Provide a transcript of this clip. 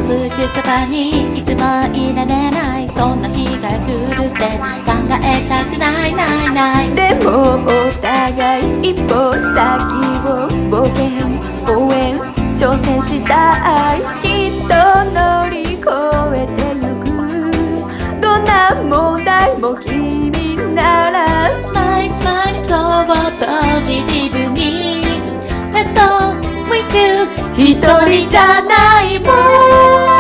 すぐそばにいつもいられない、そんな日が来るって考えたくないないない。 でもお互い一歩先を冒険応援挑戦したい、きっと乗り越えてゆく、どんな問題も君ならスマイルスマイル、そうポジティブに Let's go with you、 一人じゃないもん